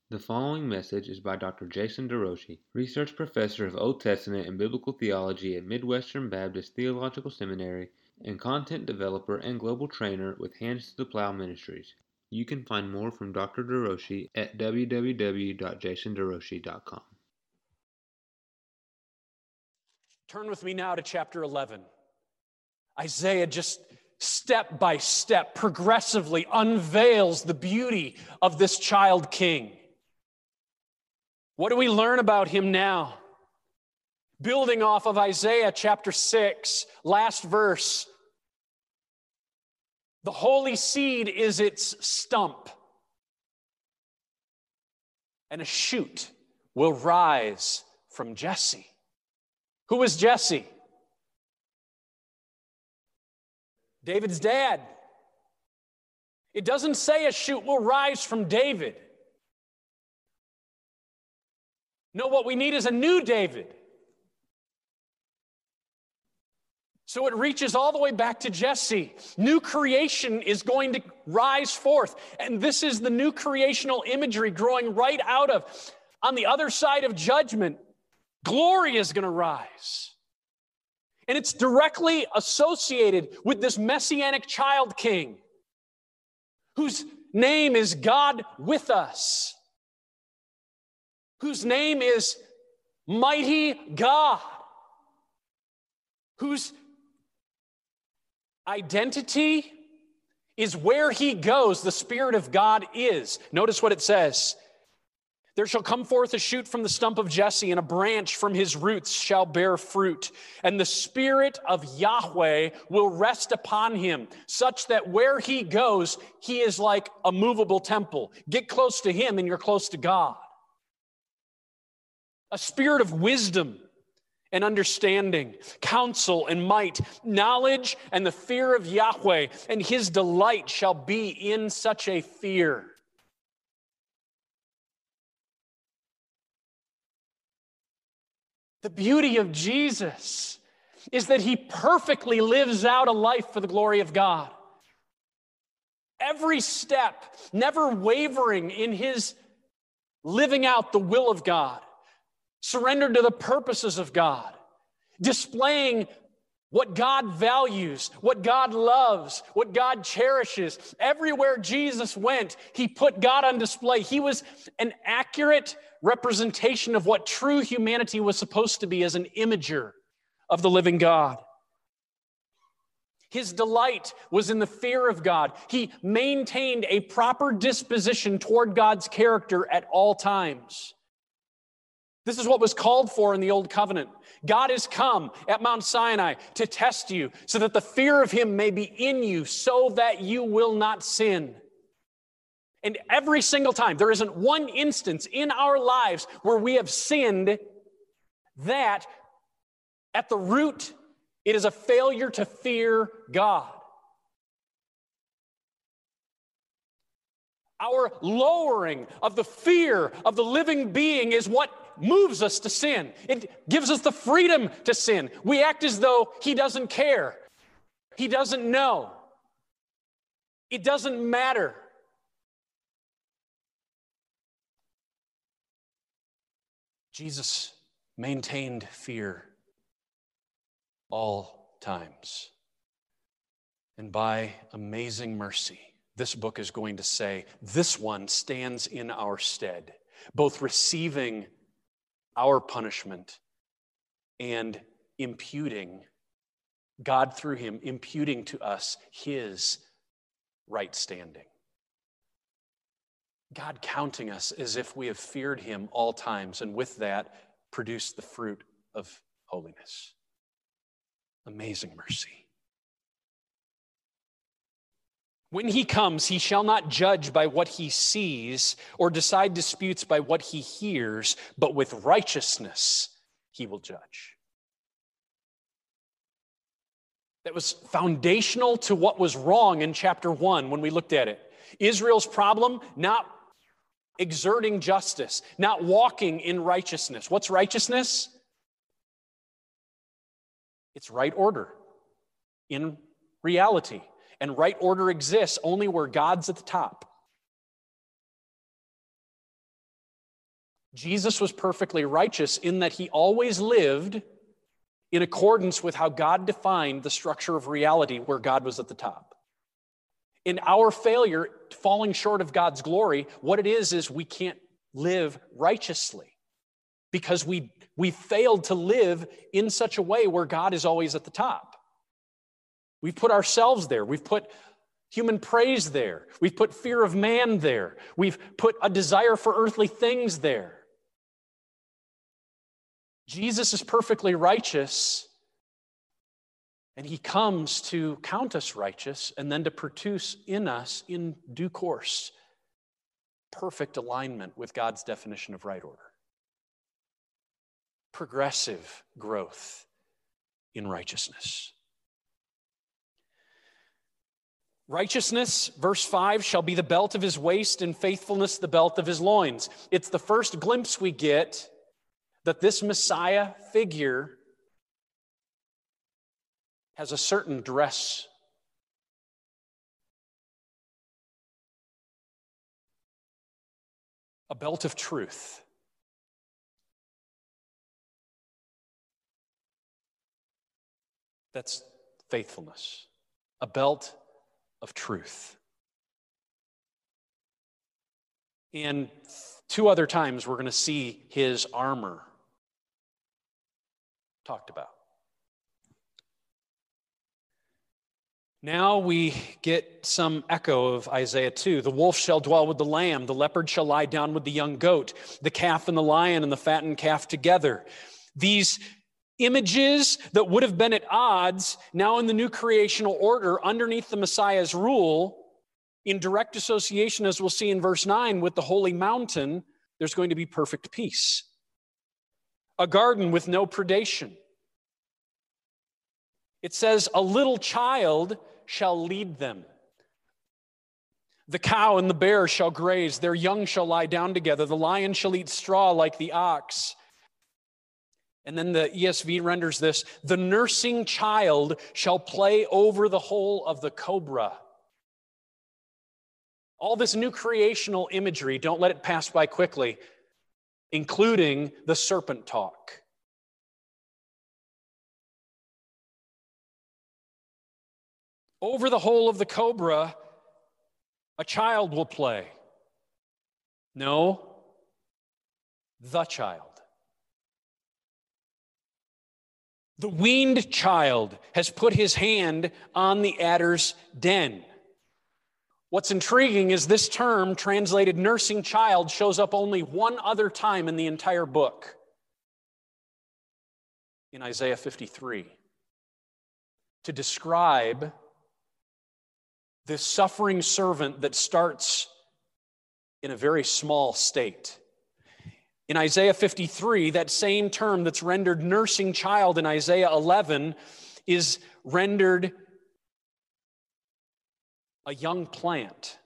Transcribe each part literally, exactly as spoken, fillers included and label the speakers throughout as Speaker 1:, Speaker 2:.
Speaker 1: The following message is by Doctor Jason DeRouchie, Research Professor of Old Testament and Biblical Theology at Midwestern Baptist Theological Seminary and content developer and global trainer with Hands to the Plow Ministries. You can find more from Doctor DeRouchie at w w w dot jason derouchie dot com.
Speaker 2: Turn with me now to chapter eleven. Isaiah just step by step, progressively unveils the beauty of this child king. What do we learn about him now? Building off of Isaiah chapter six, last verse. The holy seed is its stump, and a shoot will rise from Jesse. Who is Jesse? David's dad. It doesn't say a shoot will rise from David. No, what we need is a new David. So it reaches all the way back to Jesse. New creation is going to rise forth. And this is the new creational imagery growing right out of, on the other side of judgment, glory is going to rise. And it's directly associated with this messianic child king, whose name is God with us, whose name is Mighty God, whose identity is where he goes, the Spirit of God is. Notice what it says. There shall come forth a shoot from the stump of Jesse, and a branch from his roots shall bear fruit. And the Spirit of Yahweh will rest upon him, such that where he goes, he is like a movable temple. Get close to him and you're close to God. A spirit of wisdom and understanding, counsel and might, knowledge and the fear of Yahweh, and his delight shall be in such a fear. The beauty of Jesus is that he perfectly lives out a life for the glory of God. Every step, never wavering in his living out the will of God, surrendered to the purposes of God, displaying what God values, what God loves, what God cherishes. Everywhere Jesus went, he put God on display. He was an accurate representation of what true humanity was supposed to be as an imager of the living God. His delight was in the fear of God. He maintained a proper disposition toward God's character at all times. This is what was called for in the Old Covenant. God has come at Mount Sinai to test you so that the fear of him may be in you so that you will not sin. And every single time, there isn't one instance in our lives where we have sinned that at the root, it is a failure to fear God. Our lowering of the fear of the living being is what moves us to sin. It gives us the freedom to sin. We act as though he doesn't care. He doesn't know. It doesn't matter. Jesus maintained fear all times. And by amazing mercy, this book is going to say, this one stands in our stead, both receiving our punishment and imputing, God through him, imputing to us his right standing. God counting us as if we have feared him all times, and with that, produced the fruit of holiness. Amazing mercy. When he comes, he shall not judge by what he sees or decide disputes by what he hears, but with righteousness he will judge. That was foundational to what was wrong in chapter one when we looked at it. Israel's problem, not exerting justice, not walking in righteousness. What's righteousness? It's right order in reality. And right order exists only where God's at the top. Jesus was perfectly righteous in that he always lived in accordance with how God defined the structure of reality, where God was at the top. In our failure, falling short of God's glory, what it is is we can't live righteously because we, we failed to live in such a way where God is always at the top. We've put ourselves there. We've put human praise there. We've put fear of man there. We've put a desire for earthly things there. Jesus is perfectly righteous, and he comes to count us righteous and then to produce in us, in due course, perfect alignment with God's definition of right order. Progressive growth in righteousness. Righteousness, verse five, shall be the belt of his waist, and faithfulness the belt of his loins. It's the first glimpse we get that this Messiah figure has a certain dress. A belt of truth. That's faithfulness. A belt of truth. And two other times we're going to see his armor talked about. Now we get some echo of Isaiah two. The wolf shall dwell with the lamb, the leopard shall lie down with the young goat, the calf and the lion and the fattened calf together. These images that would have been at odds, now in the new creational order, underneath the Messiah's rule, in direct association, as we'll see in verse nine, with the holy mountain, there's going to be perfect peace. A garden with no predation. It says, a little child shall lead them. The cow and the bear shall graze, their young shall lie down together, the lion shall eat straw like the ox. And then the E S V renders this, the nursing child shall play over the hole of the cobra. All this new creational imagery, don't let it pass by quickly, including the serpent talk. Over the hole of the cobra, a child will play. No, the child. The weaned child has put his hand on the adder's den. What's intriguing is this term, translated nursing child, shows up only one other time in the entire book. In Isaiah fifty-three. To describe this suffering servant that starts in a very small state. In Isaiah fifty-three, that same term that's rendered nursing child in Isaiah eleven is rendered a young plant.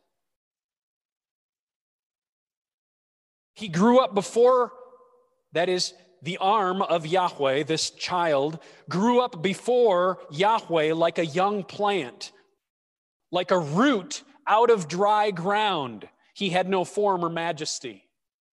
Speaker 2: He grew up before, that is, the arm of Yahweh, this child, grew up before Yahweh like a young plant, like a root out of dry ground. He had no form or majesty.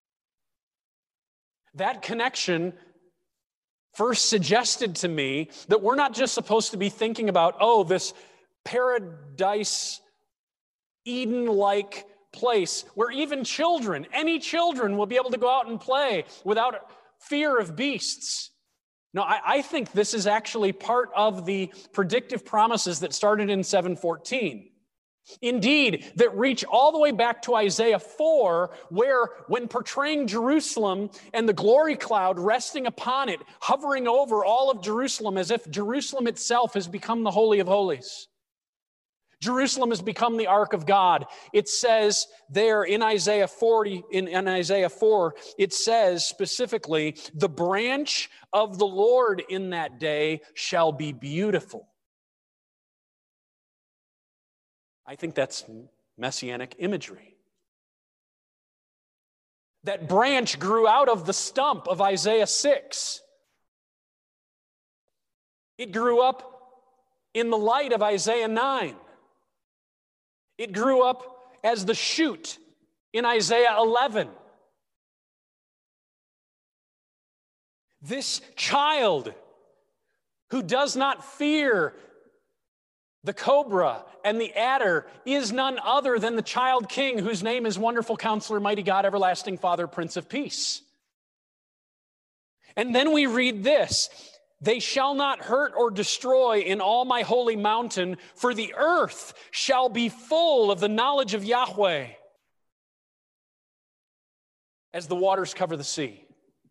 Speaker 2: That connection first suggested to me that we're not just supposed to be thinking about, oh, this paradise, Eden-like place where even children, any children, will be able to go out and play without fear of beasts. No, I, I think this is actually part of the predictive promises that started in seven fourteen. Indeed, that reach all the way back to Isaiah four, where when portraying Jerusalem and the glory cloud resting upon it, hovering over all of Jerusalem as if Jerusalem itself has become the Holy of Holies. Jerusalem has become the ark of God. It says there in Isaiah forty, in, in Isaiah four, it says specifically, the branch of the Lord in that day shall be beautiful. I think that's messianic imagery. That branch grew out of the stump of Isaiah six. It grew up in the light of Isaiah nine. It grew up as the shoot in Isaiah eleven. This child who does not fear the cobra and the adder is none other than the child king whose name is Wonderful Counselor, Mighty God, Everlasting Father, Prince of Peace. And then we read this: they shall not hurt or destroy in all my holy mountain, for the earth shall be full of the knowledge of Yahweh as the waters cover the sea.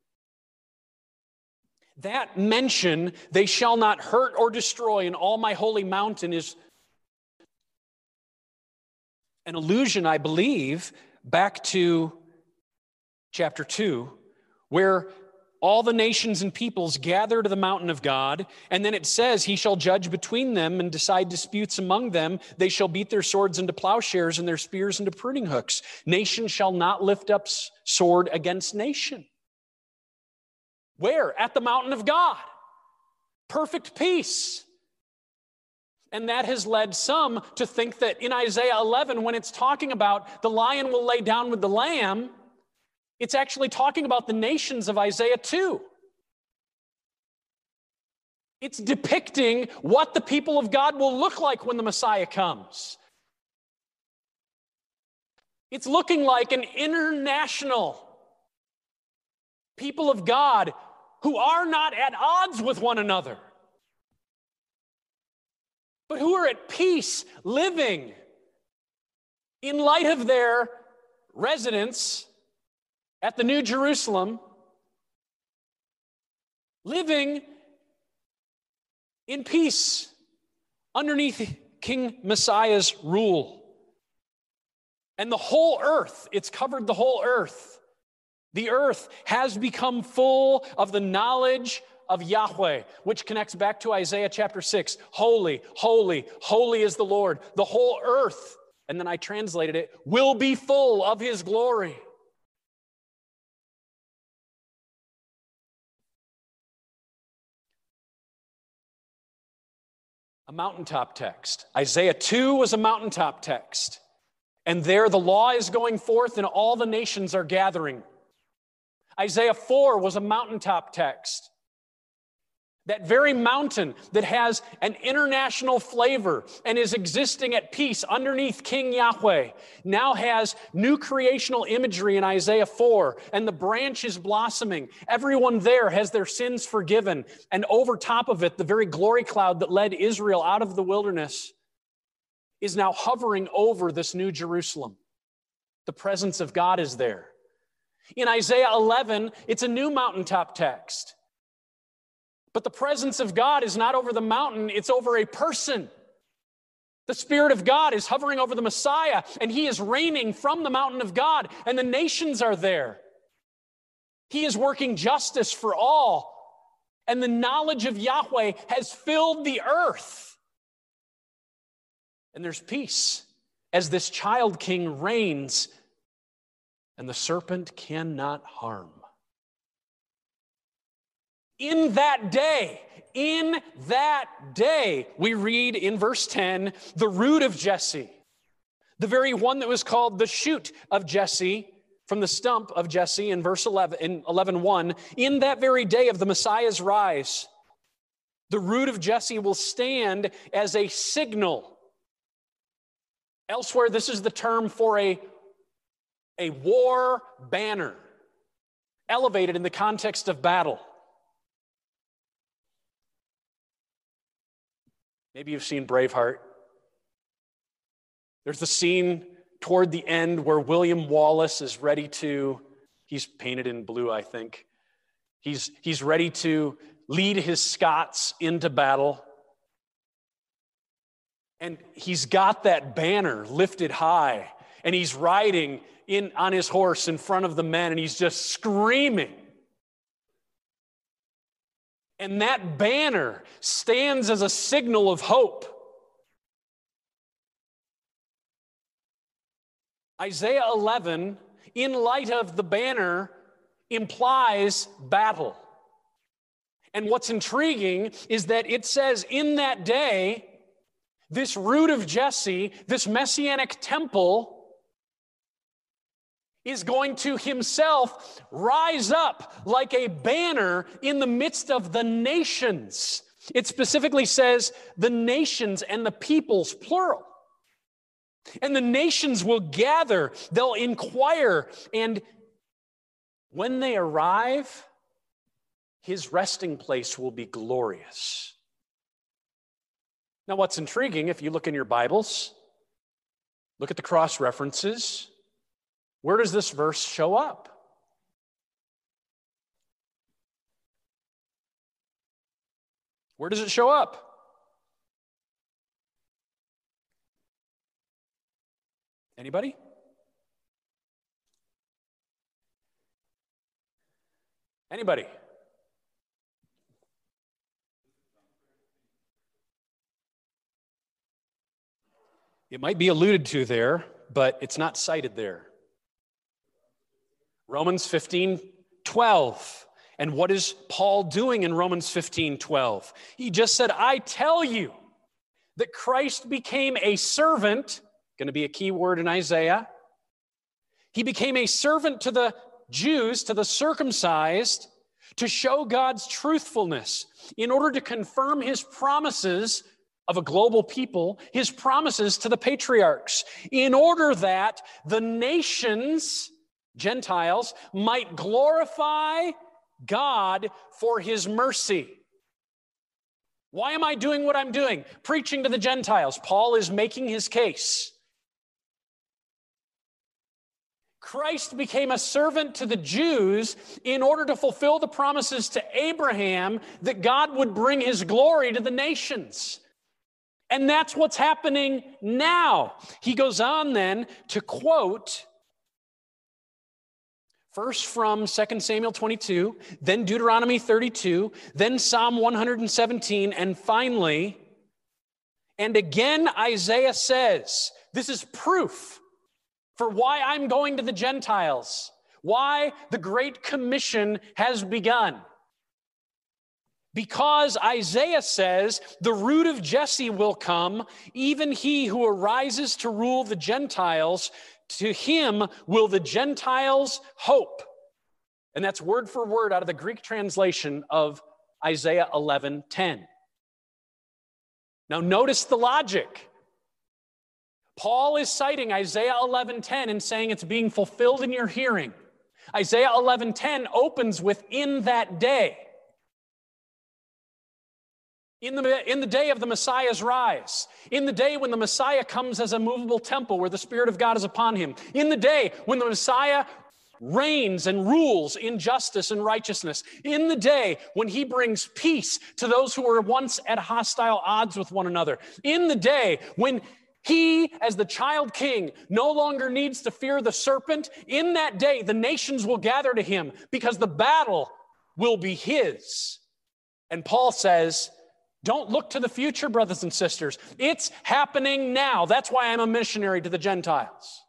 Speaker 2: That mention, they shall not hurt or destroy in all my holy mountain, is an allusion, I believe, back to chapter two, where all the nations and peoples gather to the mountain of God, and then it says, he shall judge between them and decide disputes among them. They shall beat their swords into plowshares and their spears into pruning hooks. Nation shall not lift up sword against nation. Where? At the mountain of God. Perfect peace. And that has led some to think that in Isaiah eleven, when it's talking about the lion will lay down with the lamb, it's actually talking about the nations of Isaiah two. It's depicting what the people of God will look like when the Messiah comes. It's looking like an international people of God who are not at odds with one another, but who are at peace, living in light of their residence at the New Jerusalem, living in peace underneath King Messiah's rule. And the whole earth, it's covered the whole earth. The earth has become full of the knowledge of Yahweh, which connects back to Isaiah chapter six. Holy, holy, holy is the Lord. The whole earth, and then I translated it, will be full of his glory. A mountaintop text. Isaiah two was a mountaintop text. And there the law is going forth and all the nations are gathering. Isaiah four was a mountaintop text. That very mountain that has an international flavor and is existing at peace underneath King Yahweh now has new creational imagery in Isaiah four, and the branch is blossoming. Everyone there has their sins forgiven, and over top of it, the very glory cloud that led Israel out of the wilderness is now hovering over this New Jerusalem. The presence of God is there. In Isaiah eleven, it's a new mountaintop text. But the presence of God is not over the mountain, it's over a person. The Spirit of God is hovering over the Messiah, and he is reigning from the mountain of God, and the nations are there. He is working justice for all, and the knowledge of Yahweh has filled the earth. And there's peace as this child king reigns, and the serpent cannot harm. In that day, in that day, we read in verse ten, the root of Jesse, the very one that was called the shoot of Jesse, from the stump of Jesse in verse eleven, in eleven one, in that very day of the Messiah's rise, the root of Jesse will stand as a signal. Elsewhere, this is the term for a A war banner, elevated in the context of battle. Maybe you've seen Braveheart. There's the scene toward the end where William Wallace is ready to, he's painted in blue, I think. He's, he's ready to lead his Scots into battle. And he's got that banner lifted high, and he's riding in on his horse in front of the men, and he's just screaming. And that banner stands as a signal of hope. Isaiah eleven, in light of the banner, implies battle. And what's intriguing is that it says in that day, this root of Jesse, this messianic temple, is going to himself rise up like a banner in the midst of the nations. It specifically says the nations and the peoples, plural. And the nations will gather, they'll inquire, and when they arrive, his resting place will be glorious. Now, what's intriguing, if you look in your Bibles, look at the cross references, where does this verse show up? Where does it show up? Anybody? Anybody? It might be alluded to there, but it's not cited there. Romans fifteen twelve. And what is Paul doing in Romans fifteen twelve? He just said, I tell you that Christ became a servant, going to be a key word in Isaiah. He became a servant to the Jews, to the circumcised, to show God's truthfulness in order to confirm his promises of a global people, his promises to the patriarchs, in order that the nations, Gentiles, might glorify God for his mercy. Why am I doing what I'm doing? Preaching to the Gentiles. Paul is making his case. Christ became a servant to the Jews in order to fulfill the promises to Abraham that God would bring his glory to the nations. And that's what's happening now. He goes on then to quote first from Second Samuel twenty-two, then Deuteronomy thirty-two, then Psalm one hundred seventeen, and finally, and again Isaiah says, this is proof for why I'm going to the Gentiles, why the Great Commission has begun. Because Isaiah says, the root of Jesse will come, even he who arises to rule the Gentiles, to him will the Gentiles hope. And that's word for word out of the Greek translation of Isaiah eleven ten. Now notice the logic. Paul is citing Isaiah eleven ten and saying it's being fulfilled in your hearing. Isaiah eleven ten opens with "in that day." In the, in the day of the Messiah's rise, in the day when the Messiah comes as a movable temple where the Spirit of God is upon him, in the day when the Messiah reigns and rules in justice and righteousness, in the day when he brings peace to those who were once at hostile odds with one another, in the day when he, as the child king, no longer needs to fear the serpent, in that day the nations will gather to him because the battle will be his. And Paul says, don't look to the future, brothers and sisters. It's happening now. That's why I'm a missionary to the Gentiles.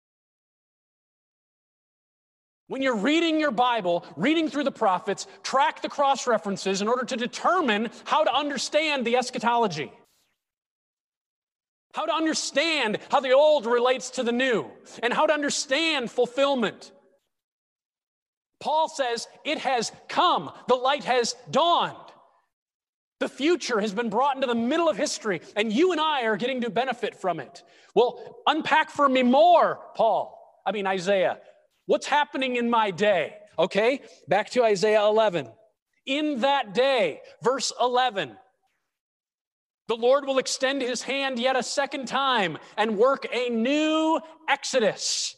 Speaker 2: When you're reading your Bible, reading through the prophets, track the cross references in order to determine how to understand the eschatology. How to understand how the old relates to the new, and how to understand fulfillment. Paul says, it has come. The light has dawned. The future has been brought into the middle of history, and you and I are getting to benefit from it. Well, unpack for me more, Paul. I mean, Isaiah. What's happening in my day? Okay, back to Isaiah eleven. In that day, verse eleven, the Lord will extend his hand yet a second time and work a new exodus.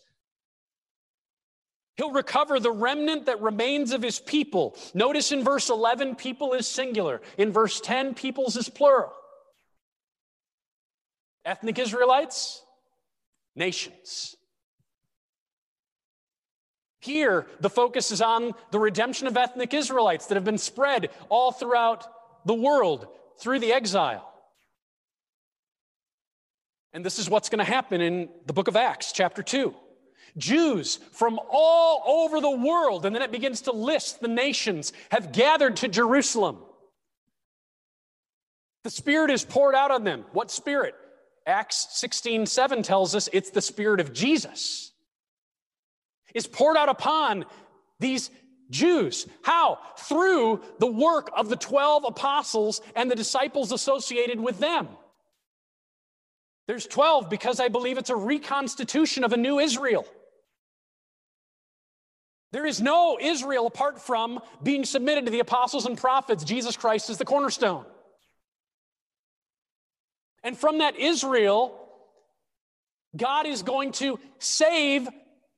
Speaker 2: He'll recover the remnant that remains of his people. Notice in verse eleven, people is singular. In verse ten, peoples is plural. Ethnic Israelites, nations. Here, the focus is on the redemption of ethnic Israelites that have been spread all throughout the world through the exile. And this is what's going to happen in the book of Acts, chapter two. Jews from all over the world, and then it begins to list the nations, have gathered to Jerusalem. The Spirit is poured out on them. What Spirit? Acts sixteen seven tells us it's the Spirit of Jesus. is poured out upon these Jews. How? Through the work of the twelve apostles and the disciples associated with them. There's twelve because I believe it's a reconstitution of a new Israel. There is no Israel apart from being submitted to the apostles and prophets. Jesus Christ is the cornerstone. And from that Israel, God is going to save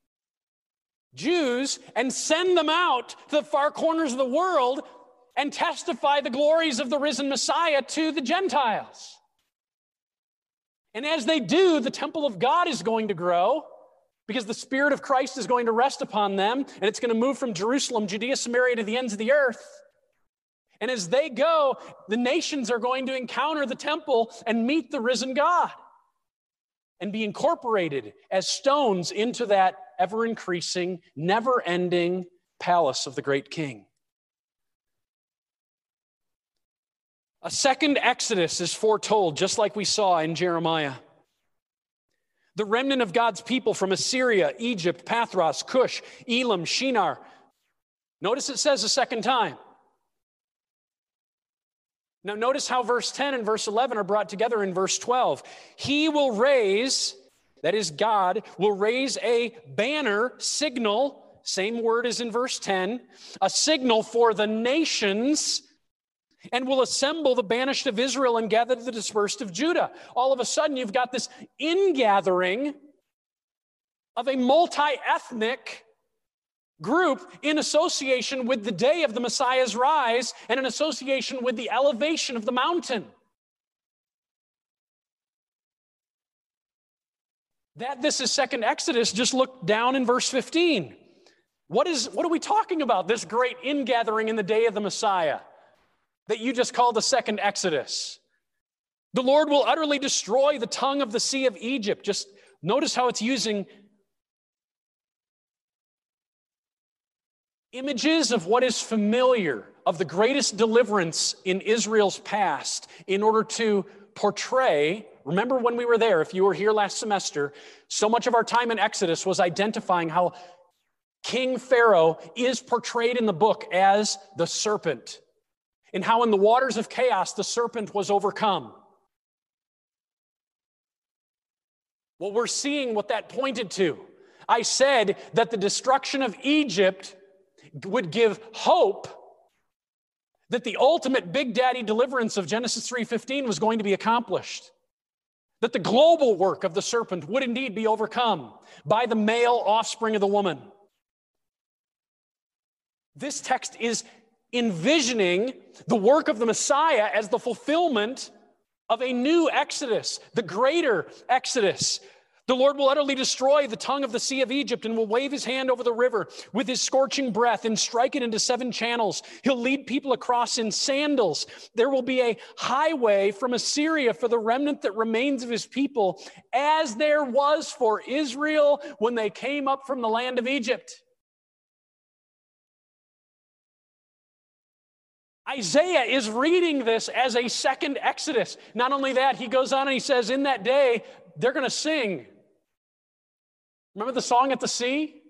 Speaker 2: Jews and send them out to the far corners of the world and testify the glories of the risen Messiah to the Gentiles. And as they do, the temple of God is going to grow because the Spirit of Christ is going to rest upon them, and it's going to move from Jerusalem, Judea, Samaria, to the ends of the earth. And as they go, the nations are going to encounter the temple and meet the risen God and be incorporated as stones into that ever-increasing, never-ending palace of the great King. A second Exodus is foretold, just like we saw in Jeremiah. The remnant of God's people from Assyria, Egypt, Pathros, Cush, Elam, Shinar. Notice it says a second time. Now notice how verse ten and verse eleven are brought together in verse twelve. He will raise, that is God, will raise a banner, signal, same word as in verse ten, a signal for the nations, and will assemble the banished of Israel and gather the dispersed of Judah. All of a sudden, you've got this ingathering of a multi-ethnic group in association with the day of the Messiah's rise and in association with the elevation of the mountain. That this is second Exodus, just look down in verse fifteen. What is, what are we talking about, this great ingathering in the day of the Messiah that you just called the second Exodus? The Lord will utterly destroy the tongue of the sea of Egypt. Just notice how it's using images of what is familiar, of the greatest deliverance in Israel's past, in order to portray. Remember when we were there, if you were here last semester, so much of our time in Exodus was identifying how King Pharaoh is portrayed in the book as the serpent, and how in the waters of chaos the serpent was overcome. Well, we're seeing what that pointed to. I said that the destruction of Egypt would give hope that the ultimate Big Daddy deliverance of Genesis three fifteen was going to be accomplished. That the global work of the serpent would indeed be overcome by the male offspring of the woman. This text is envisioning the work of the Messiah as the fulfillment of a new Exodus, the greater Exodus. The Lord will utterly destroy the tongue of the sea of Egypt and will wave his hand over the river with his scorching breath and strike it into seven channels. He'll lead people across in sandals. There will be a highway from Assyria for the remnant that remains of his people, as there was for Israel when they came up from the land of Egypt. Isaiah is reading this as a second Exodus. Not only that, he goes on and he says, in that day, they're going to sing. Remember the song at the sea?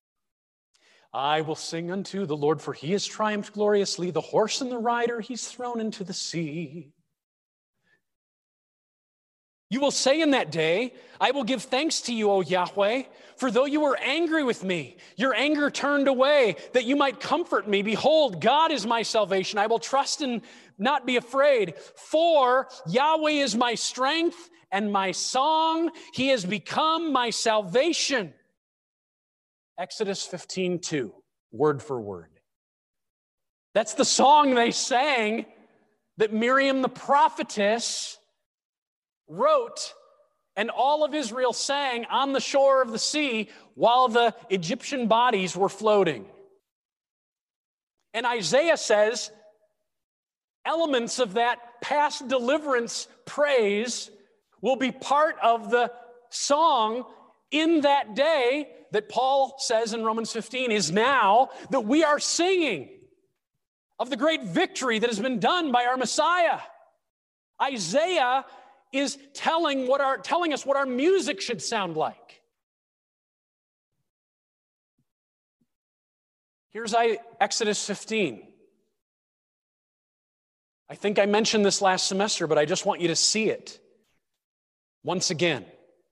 Speaker 2: I will sing unto the Lord, for he has triumphed gloriously. The horse and the rider he's thrown into the sea. You will say in that day, I will give thanks to you, O Yahweh, for though you were angry with me, your anger turned away, that you might comfort me. Behold, God is my salvation. I will trust and not be afraid. For Yahweh is my strength and my song. He has become my salvation. Exodus fifteen two, word for word. That's the song they sang that Miriam the prophetess wrote, and all of Israel sang on the shore of the sea while the Egyptian bodies were floating. And Isaiah says elements of that past deliverance praise will be part of the song in that day that Paul says in Romans fifteen is now, that we are singing of the great victory that has been done by our Messiah. Isaiah is telling what our telling us what our music should sound like. Here's Exodus fifteen. I think I mentioned this last semester, but I just want you to see it once again.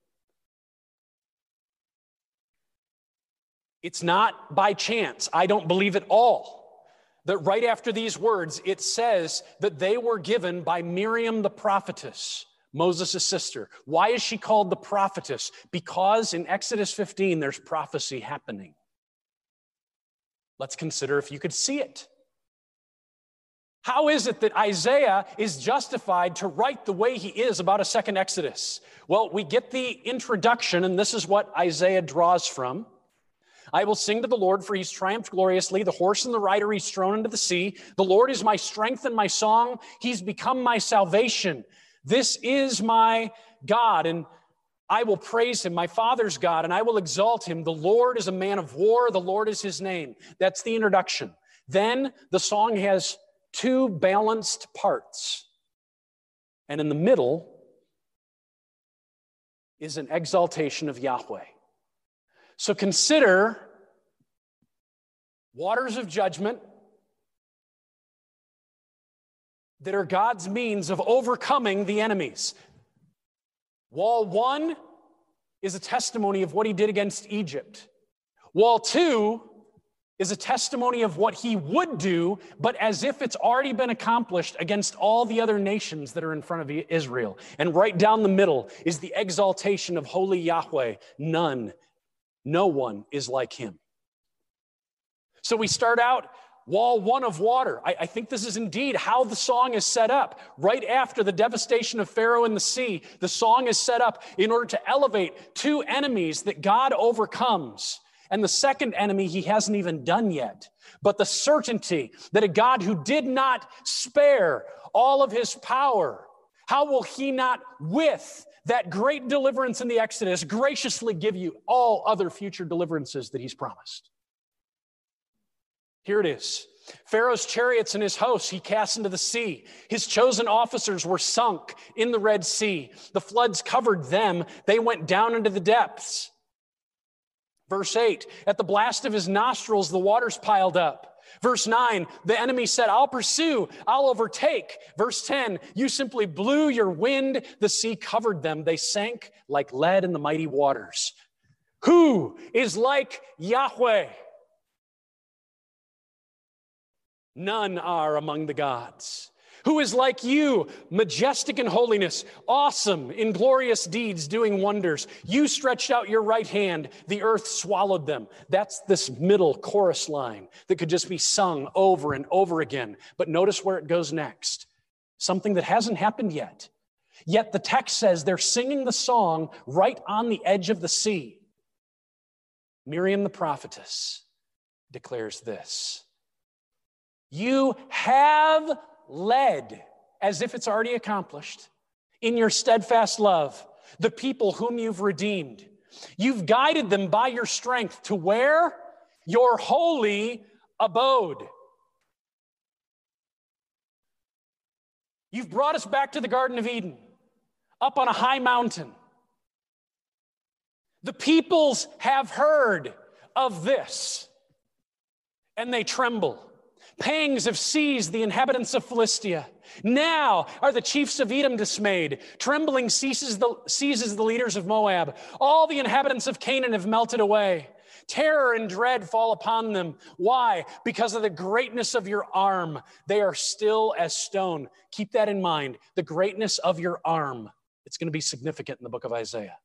Speaker 2: It's not by chance. I don't believe at all that right after these words, it says that they were given by Miriam the prophetess, Moses' sister. Why is she called the prophetess? Because in Exodus fifteen, there's prophecy happening. Let's consider if you could see it. How is it that Isaiah is justified to write the way he is about a second Exodus? Well, we get the introduction, and this is what Isaiah draws from. I will sing to the Lord, for he's triumphed gloriously. The horse and the rider he's thrown into the sea. The Lord is my strength and my song. He's become my salvation. This is my God, and I will praise him, my Father's God, and I will exalt him. The Lord is a man of war. The Lord is his name. That's the introduction. Then the song has two balanced parts. And in the middle is an exaltation of Yahweh. So consider waters of judgment that are God's means of overcoming the enemies. Wall one is a testimony of what he did against Egypt. Wall two is a testimony of what he would do, but as if it's already been accomplished against all the other nations that are in front of Israel. And right down the middle is the exaltation of holy Yahweh. None, no one is like him. So we start out wall one of water. I, I think this is indeed how the song is set up. Right after the devastation of Pharaoh and the sea, the song is set up in order to elevate two enemies that God overcomes. And the second enemy he hasn't even done yet. But the certainty that a God who did not spare all of his power, how will he not, with that great deliverance in the Exodus, graciously give you all other future deliverances that he's promised? Here it is. Pharaoh's chariots and his hosts he cast into the sea. His chosen officers were sunk in the Red Sea. The floods covered them. They went down into the depths. Verse eight, at the blast of his nostrils, the waters piled up. Verse nine, the enemy said, I'll pursue, I'll overtake. Verse ten, you simply blew your wind. The sea covered them. They sank like lead in the mighty waters. Who is like Yahweh? None are among the gods. Who is like you, majestic in holiness, awesome in glorious deeds, doing wonders. You stretched out your right hand, the earth swallowed them. That's this middle chorus line that could just be sung over and over again. But notice where it goes next. Something that hasn't happened yet. Yet the text says they're singing the song right on the edge of the sea. Miriam the prophetess declares this. You have led, as if it's already accomplished, in your steadfast love, the people whom you've redeemed. You've guided them by your strength to where? Your holy abode. You've brought us back to the Garden of Eden, up on a high mountain. The peoples have heard of this, and they tremble. Pangs have seized the inhabitants of Philistia. Now are the chiefs of Edom dismayed. Trembling seizes the, seizes the leaders of Moab. All the inhabitants of Canaan have melted away. Terror and dread fall upon them. Why? Because of the greatness of your arm. They are still as stone. Keep that in mind. The greatness of your arm. It's going to be significant in the book of Isaiah.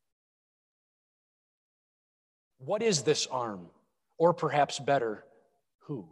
Speaker 2: What is this arm? Or perhaps better, who?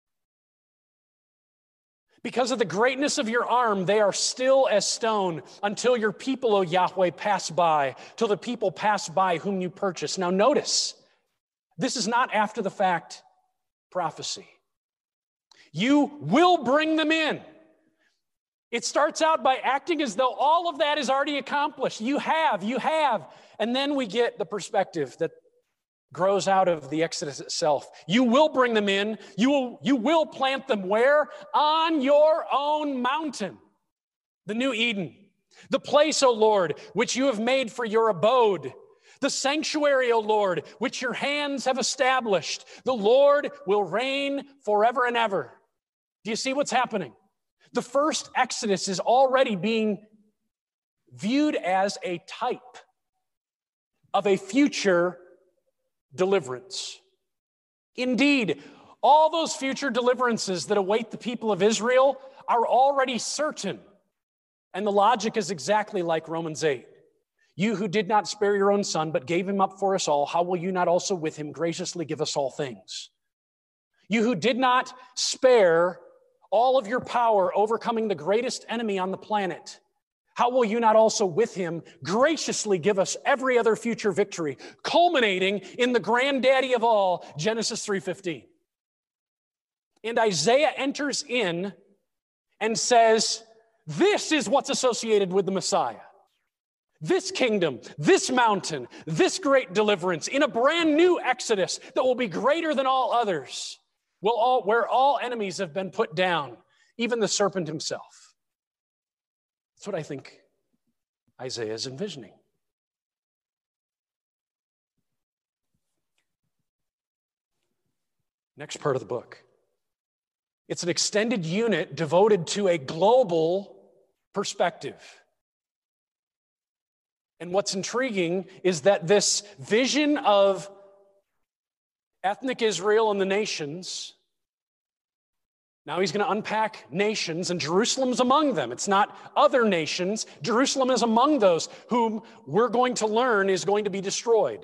Speaker 2: Because of the greatness of your arm, they are still as stone until your people, O Yahweh, pass by, till the people pass by whom you purchase. Now notice, this is not after the fact prophecy. You will bring them in. It starts out by acting as though all of that is already accomplished. You have, you have. And then we get the perspective that grows out of the Exodus itself. You will bring them in. You will, you will plant them where? On your own mountain, the new Eden. The place, O Lord, which you have made for your abode. The sanctuary, O Lord, which your hands have established. The Lord will reign forever and ever. Do you see what's happening? The first Exodus is already being viewed as a type of a future deliverance. Indeed, all those future deliverances that await the people of Israel are already certain. And the logic is exactly like Romans eight. You who did not spare your own son, but gave him up for us all, how will you not also with him graciously give us all things? You who did not spare all of your power overcoming the greatest enemy on the planet, how will you not also with him graciously give us every other future victory, culminating in the granddaddy of all, Genesis three fifteen. And Isaiah enters in and says, this is what's associated with the Messiah. This kingdom, this mountain, this great deliverance in a brand new Exodus that will be greater than all others, will all, where all enemies have been put down, even the serpent himself. That's what I think Isaiah is envisioning. Next part of the book. It's an extended unit devoted to a global perspective. And what's intriguing is that this vision of ethnic Israel and the nations, now he's going to unpack nations, and Jerusalem's among them. It's not other nations. Jerusalem is among those whom we're going to learn is going to be destroyed.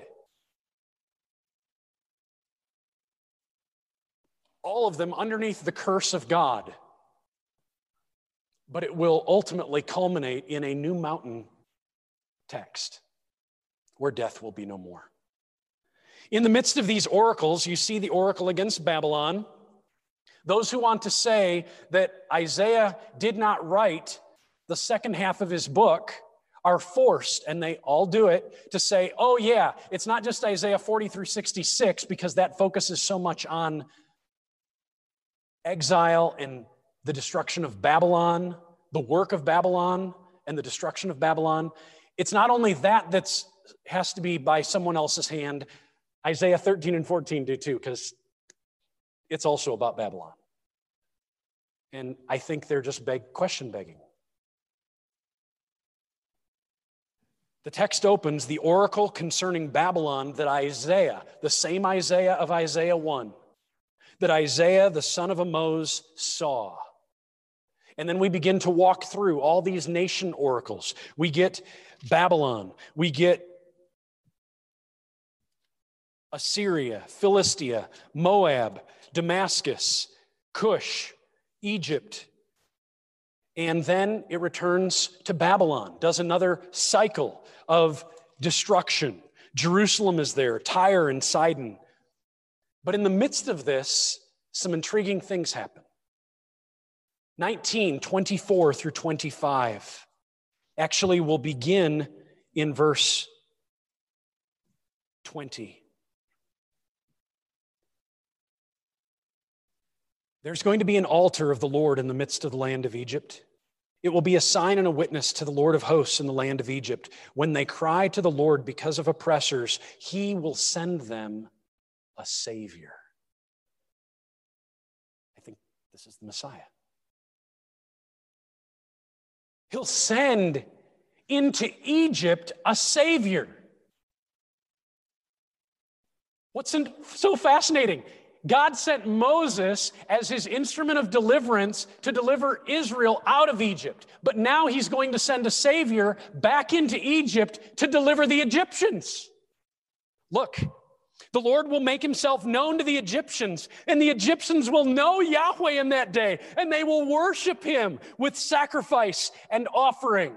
Speaker 2: All of them underneath the curse of God. But it will ultimately culminate in a new mountain text where death will be no more. In the midst of these oracles, you see the oracle against Babylon. Those who want to say that Isaiah did not write the second half of his book are forced, and they all do it, to say, oh yeah, it's not just Isaiah forty through sixty-six, because that focuses so much on exile and the destruction of Babylon, the work of Babylon and the destruction of Babylon. It's not only that that's has to be by someone else's hand. Isaiah thirteen and fourteen do too, because it's also about Babylon. And I think they're just beg, question begging. The text opens, the oracle concerning Babylon that Isaiah, the same Isaiah of Isaiah one, that Isaiah, the son of Amoz, saw. And then we begin to walk through all these nation oracles. We get Babylon. We get Assyria, Philistia, Moab, Damascus, Cush, Egypt. And then it returns to Babylon, does another cycle of destruction. Jerusalem is there, Tyre and Sidon. But in the midst of this, some intriguing things happen. nineteen, twenty-four through twenty-five. Actually, we'll begin in verse twenty. There's going to be an altar of the Lord in the midst of the land of Egypt. It will be a sign and a witness to the Lord of hosts in the land of Egypt. When they cry to the Lord because of oppressors, he will send them a Savior. I think this is the Messiah. He'll send into Egypt a Savior. What's so fascinating? God sent Moses as his instrument of deliverance to deliver Israel out of Egypt. But now he's going to send a Savior back into Egypt to deliver the Egyptians. Look, the Lord will make himself known to the Egyptians, and the Egyptians will know Yahweh in that day, and they will worship him with sacrifice and offering.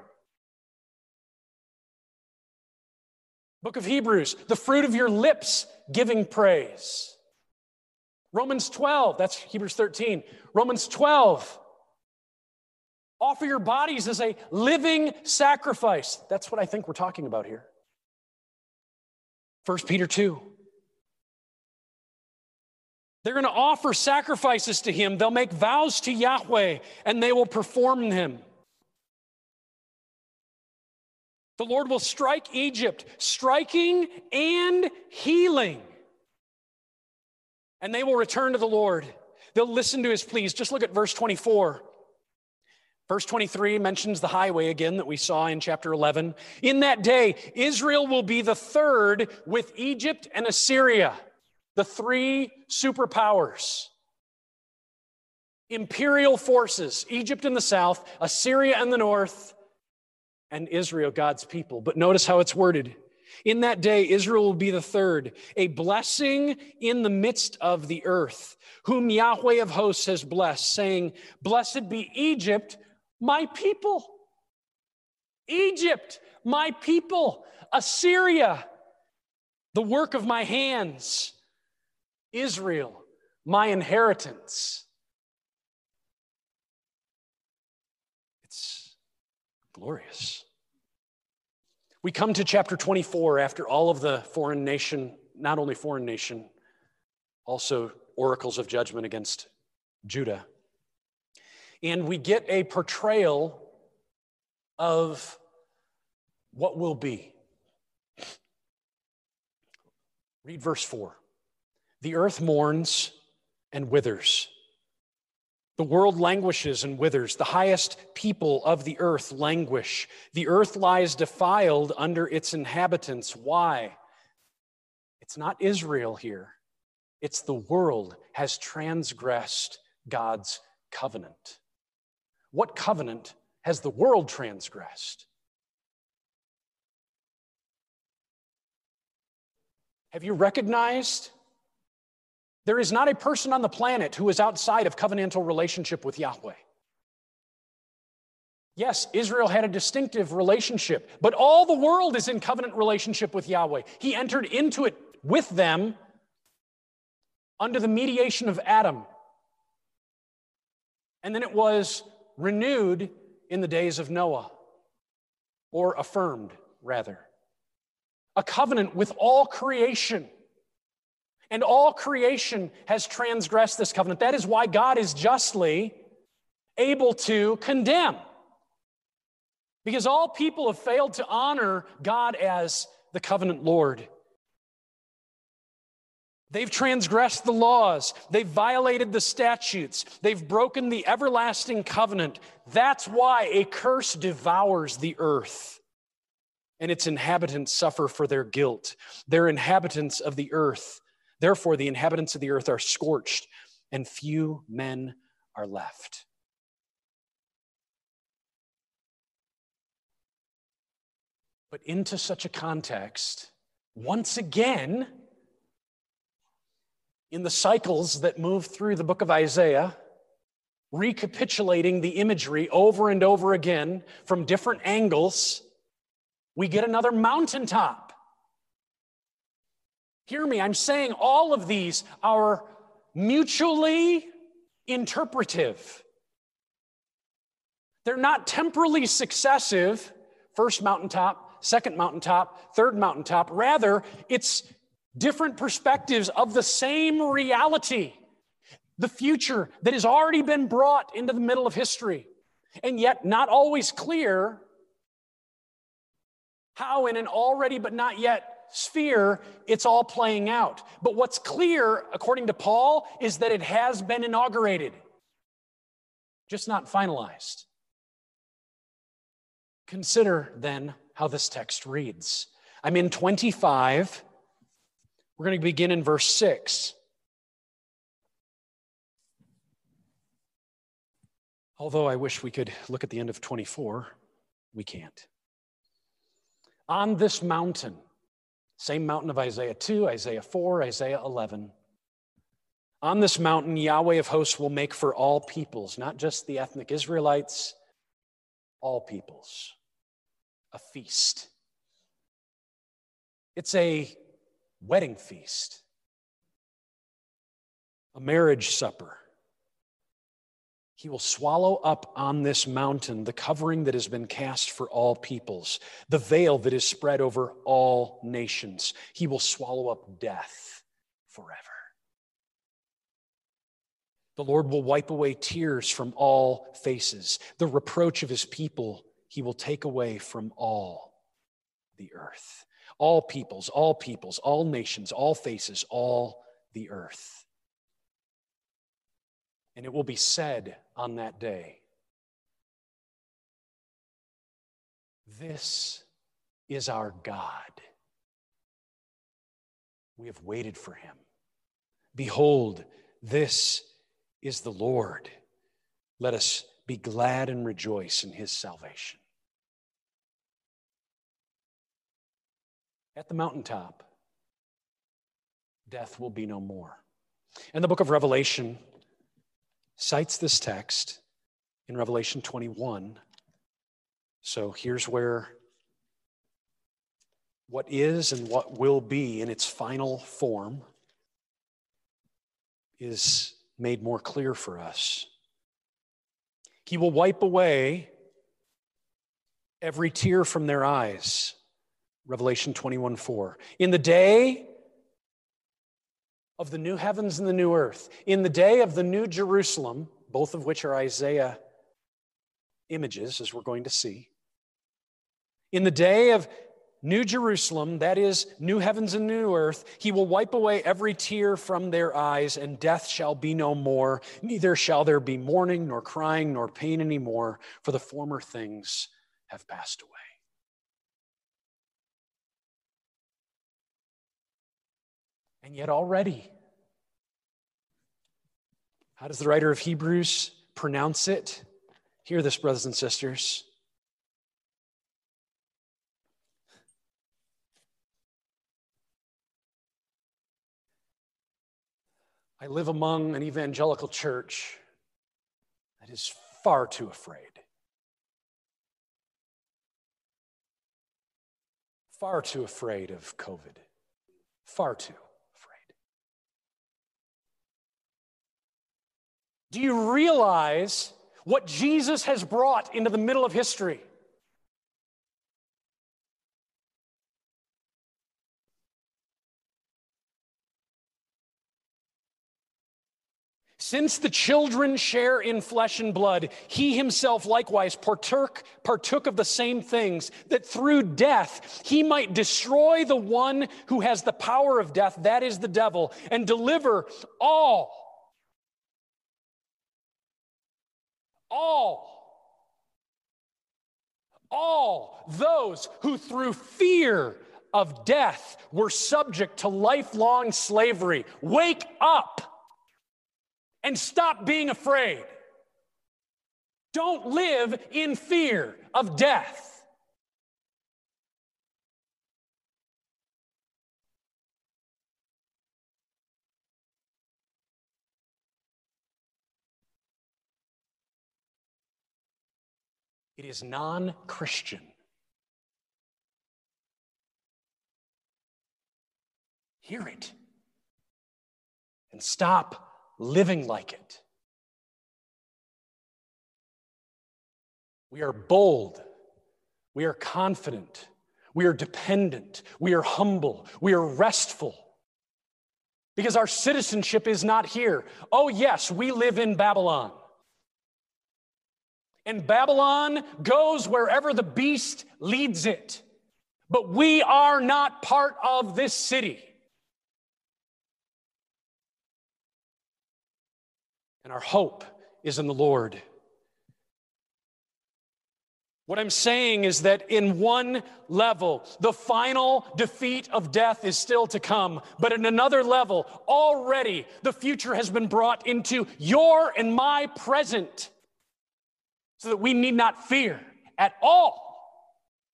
Speaker 2: Book of Hebrews, the fruit of your lips giving praise. Romans twelve, that's Hebrews thirteen. Romans twelve, offer your bodies as a living sacrifice. That's what I think we're talking about here. First Peter two. They're going to offer sacrifices to him. They'll make vows to Yahweh, and they will perform them. The Lord will strike Egypt, striking and healing. And they will return to the Lord. They'll listen to his pleas. Just look at verse twenty-four. Verse twenty-three mentions the highway again that we saw in chapter eleven. In that day, Israel will be the third with Egypt and Assyria, the three superpowers. Imperial forces, Egypt in the south, Assyria in the north, and Israel, God's people. But notice how it's worded. In that day, Israel will be the third, a blessing in the midst of the earth, whom Yahweh of hosts has blessed, saying, blessed be Egypt, my people. Egypt, my people. Assyria, the work of my hands. Israel, my inheritance. It's glorious. We come to chapter twenty-four after all of the foreign nation, not only foreign nation, also oracles of judgment against Judah. And we get a portrayal of what will be. Read verse four. The earth mourns and withers. The world languishes and withers. The highest people of the earth languish. The earth lies defiled under its inhabitants. Why? It's not Israel here. It's the world has transgressed God's covenant. What covenant has the world transgressed? Have you recognized there is not a person on the planet who is outside of covenantal relationship with Yahweh? Yes, Israel had a distinctive relationship, but all the world is in covenant relationship with Yahweh. He entered into it with them under the mediation of Adam. And then it was renewed in the days of Noah, or affirmed, rather. A covenant with all creation. And all creation has transgressed this covenant. That is why God is justly able to condemn. Because all people have failed to honor God as the covenant Lord. They've transgressed the laws. They've violated the statutes. They've broken the everlasting covenant. That's why a curse devours the earth, and its inhabitants suffer for their guilt. They're inhabitants of the earth. Therefore, the inhabitants of the earth are scorched, and few men are left. But into such a context, once again, in the cycles that move through the book of Isaiah, recapitulating the imagery over and over again from different angles, we get another mountaintop. Hear me, I'm saying all of these are mutually interpretive. They're not temporally successive, first mountaintop, second mountaintop, third mountaintop. Rather, it's different perspectives of the same reality, the future that has already been brought into the middle of history, and yet not always clear how in an already but not yet sphere it's all playing out. But what's clear, according to Paul, is that it has been inaugurated, just not finalized. Consider then how this text reads. I'm in twenty-five. We're going to begin in verse six. Although I wish we could look at the end of twenty-four, we can't. On this mountain, same mountain of Isaiah two, Isaiah four, Isaiah eleven. On this mountain, Yahweh of hosts will make for all peoples, not just the ethnic Israelites, all peoples, a feast. It's a wedding feast, a marriage supper. He will swallow up on this mountain the covering that has been cast for all peoples, the veil that is spread over all nations. He will swallow up death forever. The Lord will wipe away tears from all faces. The reproach of his people he will take away from all. the earth. All peoples, all peoples, all nations, all faces, all the earth. And it will be said on that day, this is our God. We have waited for him. Behold, this is the Lord. Let us be glad and rejoice in his salvation. At the mountaintop, death will be no more. And the book of Revelation cites this text in Revelation twenty-one. So here's where what is and what will be in its final form is made more clear for us. He will wipe away every tear from their eyes. Revelation twenty-one four. In the day of the new heavens and the new earth, in the day of the new Jerusalem, both of which are Isaiah images, as we're going to see, in the day of New Jerusalem, that is, new heavens and new earth, he will wipe away every tear from their eyes, and death shall be no more. Neither shall there be mourning, nor crying, nor pain anymore, for the former things have passed away. And yet already, how does the writer of Hebrews pronounce it? Hear this, brothers and sisters. I live among an evangelical church that is far too afraid. Far too afraid of COVID. Far too afraid. Do you realize what Jesus has brought into the middle of history? Since the children share in flesh and blood, he himself likewise partook, partook of the same things, that through death he might destroy the one who has the power of death, that is the devil, and deliver all, all, all those who through fear of death were subject to lifelong slavery. Wake up! And stop being afraid. Don't live in fear of death. It is non-Christian. Hear it. And stop living like it. We are bold. We are confident. We are dependent. We are humble. We are restful. Because our citizenship is not here. Oh, yes, we live in Babylon. And Babylon goes wherever the beast leads it. But we are not part of this city. And our hope is in the Lord. What I'm saying is that in one level, the final defeat of death is still to come. But in another level, already the future has been brought into your and my present, so that we need not fear at all.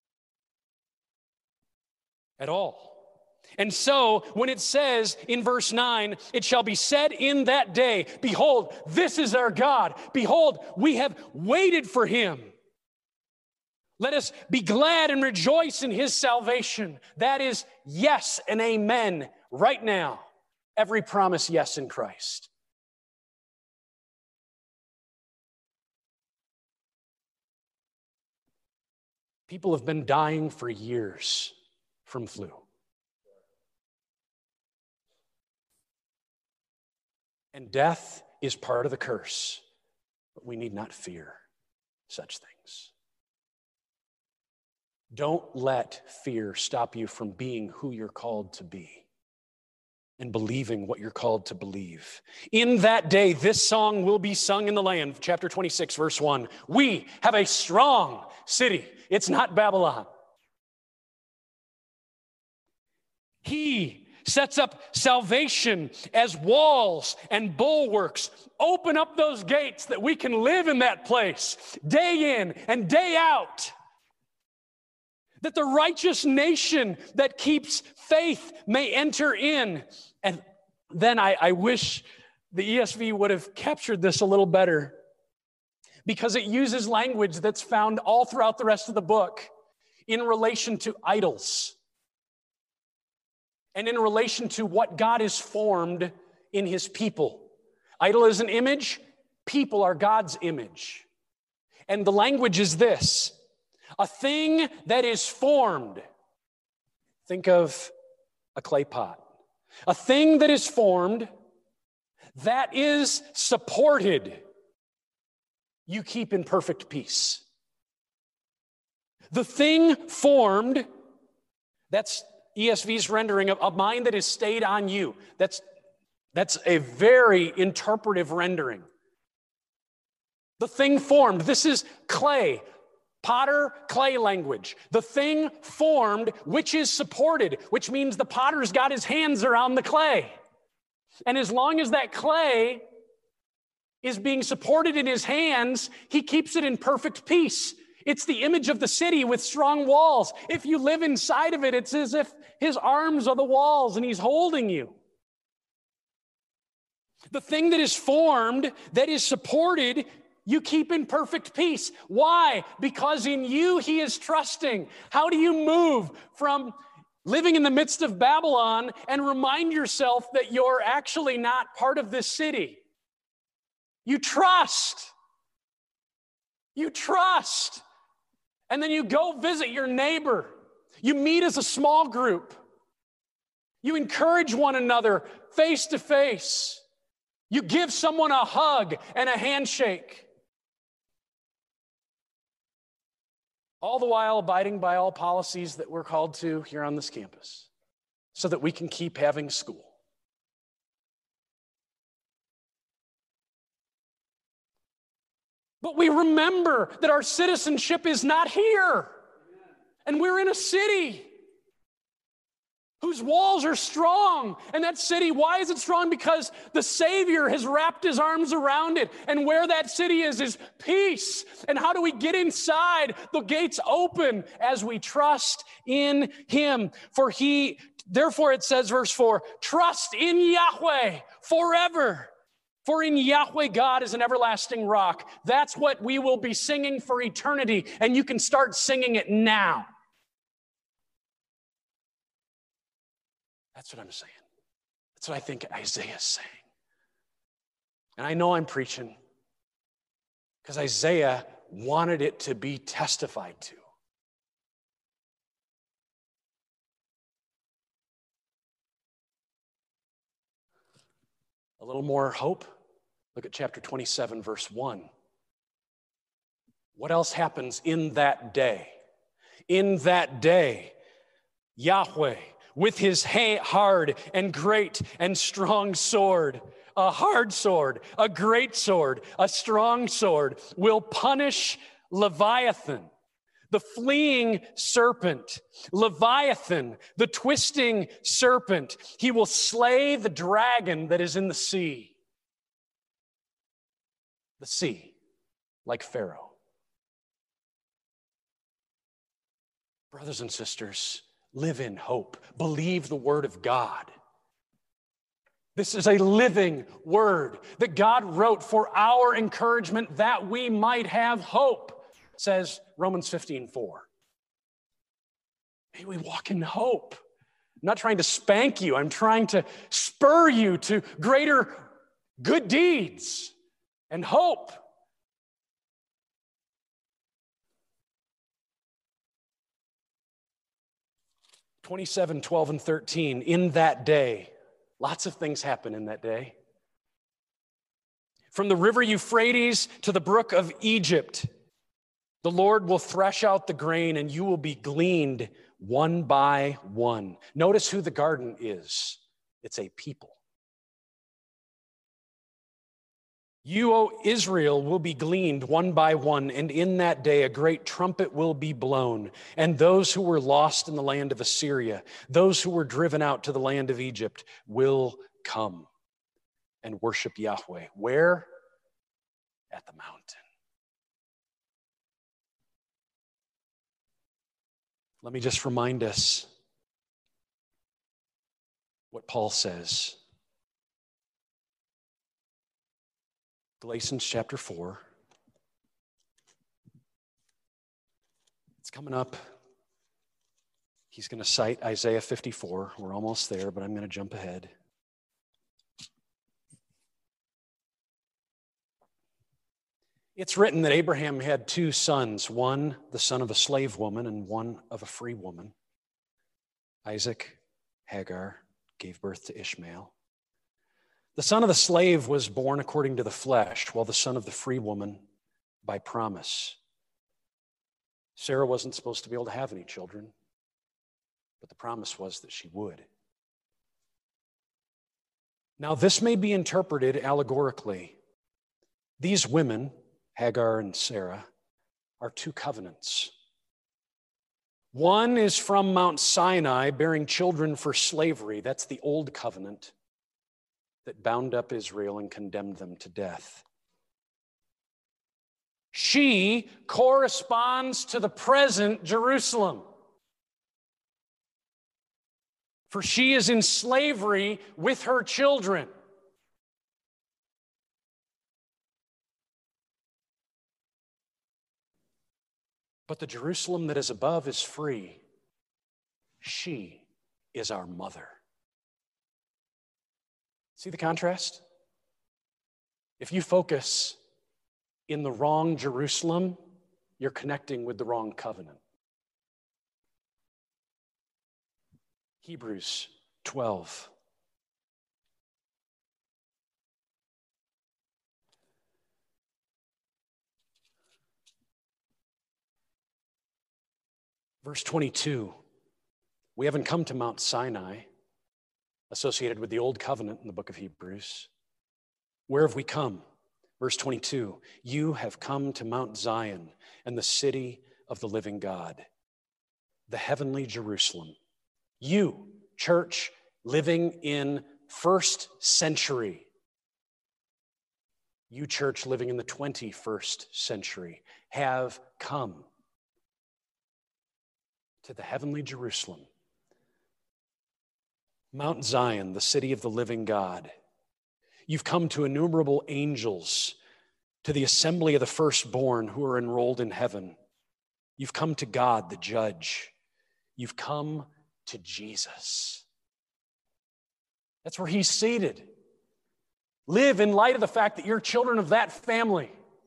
Speaker 2: At all. And so, when it says in verse nine, it shall be said in that day, behold, this is our God. Behold, we have waited for him. Let us be glad and rejoice in his salvation. That is yes and amen right now. Every promise, yes in Christ. People have been dying for years from flu. And death is part of the curse, but we need not fear such things. Don't let fear stop you from being who you're called to be and believing what you're called to believe. In that day, this song will be sung in the land. Chapter twenty-six, verse one. We have a strong city. It's not Babylon. He sets up salvation as walls and bulwarks. Open up those gates that we can live in that place day in and day out. That the righteous nation that keeps faith may enter in. And then I, I wish the E S V would have captured this a little better, because it uses language that's found all throughout the rest of the book in relation to idols and in relation to what God has formed in his people. Idol is an image, people are God's image. And the language is this: a thing that is formed. Think of a clay pot. A thing that is formed, that is supported, you keep in perfect peace. The thing formed, that's E S V's rendering of a mind that has stayed on you. That's, that's a very interpretive rendering. The thing formed, this is clay. Potter, clay language. The thing formed, which is supported, which means the potter's got his hands around the clay. And as long as that clay is being supported in his hands, he keeps it in perfect peace. It's the image of the city with strong walls. If you live inside of it, it's as if his arms are the walls and he's holding you. The thing that is formed, that is supported, you keep in perfect peace. Why? Because in you he is trusting. How do you move from living in the midst of Babylon and remind yourself that you're actually not part of this city? You trust. You trust. And then you go visit your neighbor. You meet as a small group. You encourage one another face to face. You give someone a hug and a handshake. All the while abiding by all policies that we're called to here on this campus so that we can keep having school. But we remember that our citizenship is not here. And we're in a city whose walls are strong. And that city, why is it strong? Because the Savior has wrapped his arms around it. And where that city is, is peace. And how do we get inside? The gates open as we trust in him. For he, therefore it says, verse four, trust in Yahweh forever. For in Yahweh God is an everlasting rock. That's what we will be singing for eternity. And you can start singing it now. That's what I'm saying. That's what I think Isaiah is saying. And I know I'm preaching because Isaiah wanted it to be testified to. A little more hope. Look at chapter twenty-seven, verse one. What else happens in that day? In that day, Yahweh, with his hard and great and strong sword, a hard sword, a great sword, a strong sword, will punish Leviathan, the fleeing serpent, Leviathan, the twisting serpent. He will slay the dragon that is in the sea. The sea, like Pharaoh. Brothers and sisters, live in hope. Believe the word of God. This is a living word that God wrote for our encouragement that we might have hope, says Romans fifteen four. May we walk in hope. I'm not trying to spank you. I'm trying to spur you to greater good deeds and hope. twenty-seven, twelve, and thirteen, in that day, lots of things happen in that day. From the river Euphrates to the brook of Egypt, The Lord will thresh out the grain, and you will be gleaned one by one. Notice who the garden is. It's a people. You, O Israel, will be gleaned one by one, and in that day a great trumpet will be blown, and those who were lost in the land of Assyria, those who were driven out to the land of Egypt, will come and worship Yahweh. Where? At the mountain. Let me just remind us what Paul says. Galatians chapter four. It's coming up. He's going to cite Isaiah fifty-four. We're almost there, but I'm going to jump ahead. It's written that Abraham had two sons, one the son of a slave woman and one of a free woman. Isaac, Hagar, gave birth to Ishmael. The son of the slave was born according to the flesh, while the son of the free woman by promise. Sarah wasn't supposed to be able to have any children, but the promise was that she would. Now, this may be interpreted allegorically. These women, Hagar and Sarah, are two covenants. One is from Mount Sinai, bearing children for slavery. That's the old covenant that bound up Israel and condemned them to death. She corresponds to the present Jerusalem. For she is in slavery with her children. But the Jerusalem that is above is free. She is our mother. See the contrast? If you focus in the wrong Jerusalem, you're connecting with the wrong covenant. Hebrews twelve. Verse twenty-two. We haven't come to Mount Sinai, associated with the old covenant in the book of Hebrews. Where have we come? Verse twenty-two. You have come to Mount Zion and the city of the living God, the heavenly Jerusalem. You, church, living in first century. You, church, living in the twenty-first century, have come to the heavenly Jerusalem, Mount Zion, the city of the living God. You've come to innumerable angels, to the assembly of the firstborn who are enrolled in heaven. You've come to God, the judge. You've come to Jesus. That's where he's seated. Live in light of the fact that you're children of that family.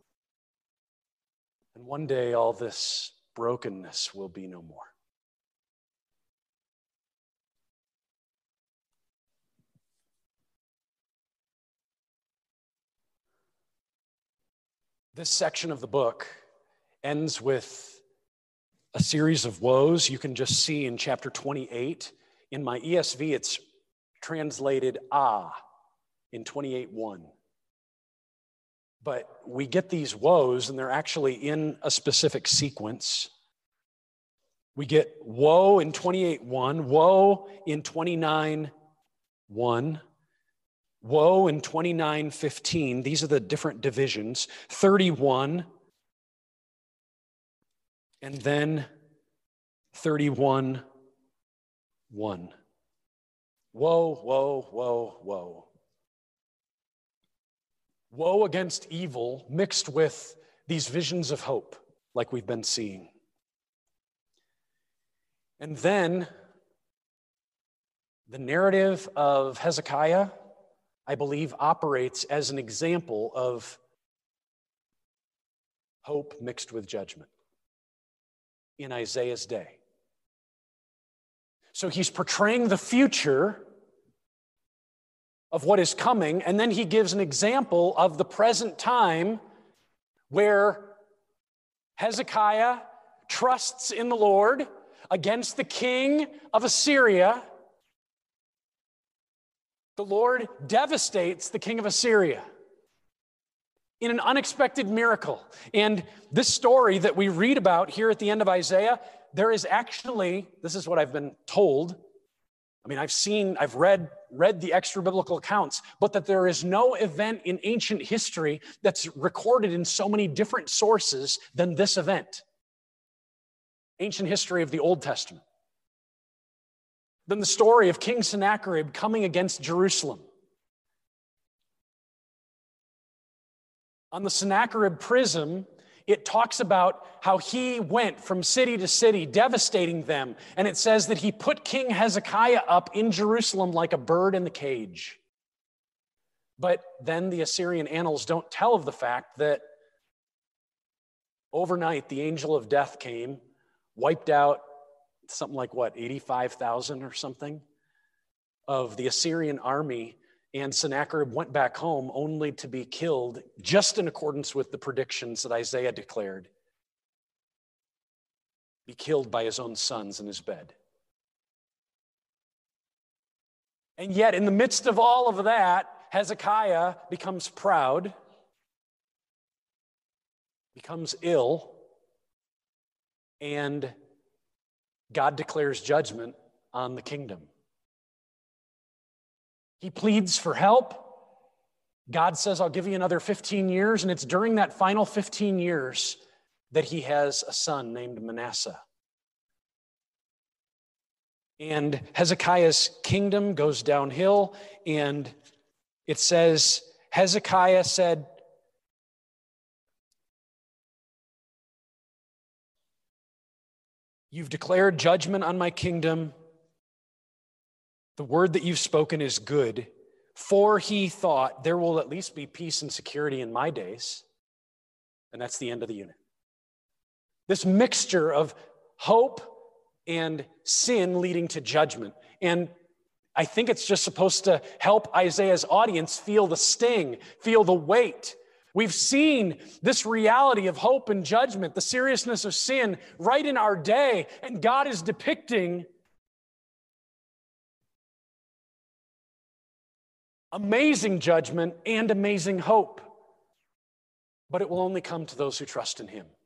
Speaker 2: And one day all this brokenness will be no more. This section of the book ends with a series of woes. You can just see in chapter twenty-eight. In my E S V, it's translated ah in twenty-eight one. But we get these woes, and they're actually in a specific sequence. We get woe in twenty-eight one, woe in twenty-nine one, woe in twenty-nine fifteen. These are the different divisions. thirty-one, and then thirty-one one. Woe, woe, woe, woe. Woe against evil mixed with these visions of hope, like we've been seeing. And then the narrative of Hezekiah, I believe, operates as an example of hope mixed with judgment in Isaiah's day. So he's portraying the future of what is coming, and then he gives an example of the present time where Hezekiah trusts in the Lord against the king of Assyria. The Lord devastates the king of Assyria in an unexpected miracle. And this story that we read about here at the end of Isaiah, there is actually, this is what I've been told. I mean, I've seen, I've read, read the extra biblical accounts, but that there is no event in ancient history that's recorded in so many different sources than this event. Ancient history of the Old Testament. Then the story of King Sennacherib coming against Jerusalem. On the Sennacherib prism, it talks about how he went from city to city, devastating them. And it says that he put King Hezekiah up in Jerusalem like a bird in the cage. But then the Assyrian annals don't tell of the fact that overnight the angel of death came, wiped out something like what, eighty-five thousand or something of the Assyrian army, and Sennacherib went back home only to be killed just in accordance with the predictions that Isaiah declared. Be killed by his own sons in his bed. And yet, in the midst of all of that, Hezekiah becomes proud, becomes ill, and God declares judgment on the kingdom. He pleads for help. God says, I'll give you another fifteen years, and it's during that final fifteen years that he has a son named Manasseh. And Hezekiah's kingdom goes downhill, and it says, Hezekiah said, you've declared judgment on my kingdom. The word that you've spoken is good, for he thought there will at least be peace and security in my days. And that's the end of the unit. This mixture of hope and sin leading to judgment. And I think it's just supposed to help Isaiah's audience feel the sting, feel the weight. We've seen this reality of hope and judgment, the seriousness of sin right in our day, and God is depicting amazing judgment and amazing hope. But it will only come to those who trust in him.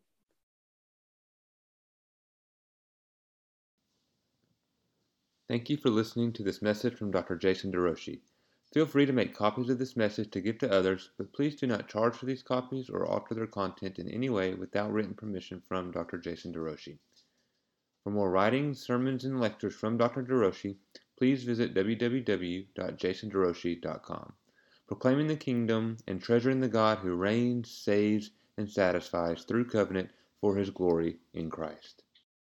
Speaker 1: Thank you for listening to this message from Doctor Jason DeRouchie. Feel free to make copies of this message to give to others, but please do not charge for these copies or alter their content in any way without written permission from Doctor Jason DeRouchie. For more writings, sermons, and lectures from Doctor DeRouchie, please visit w w w dot jason derouchie dot com. Proclaiming the kingdom and treasuring the God who reigns, saves, and satisfies through covenant for his glory in Christ.